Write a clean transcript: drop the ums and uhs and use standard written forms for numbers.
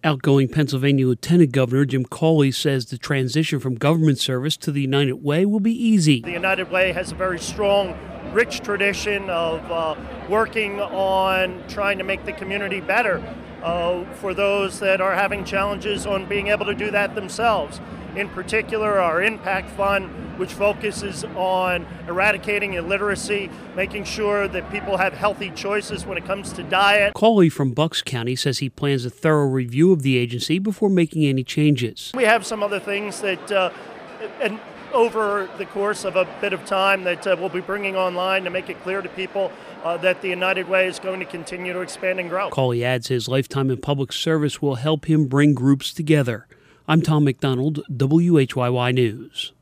Outgoing Pennsylvania Lieutenant Governor Jim Cawley says the transition from government service to the United Way will be easy. The United Way has a very strong, rich tradition of working on trying to make the community better for those that are having challenges on being able to do that themselves. In particular, our Impact Fund, which focuses on eradicating illiteracy, making sure that people have healthy choices when it comes to diet. Cawley from Bucks County says he plans a thorough review of the agency before making any changes. We have some other things that, and over the course of a bit of time, that we'll be bringing online to make it clear to people that the United Way is going to continue to expand and grow. Cawley adds his lifetime in public service will help him bring groups together. I'm Tom McDonald, WHYY News.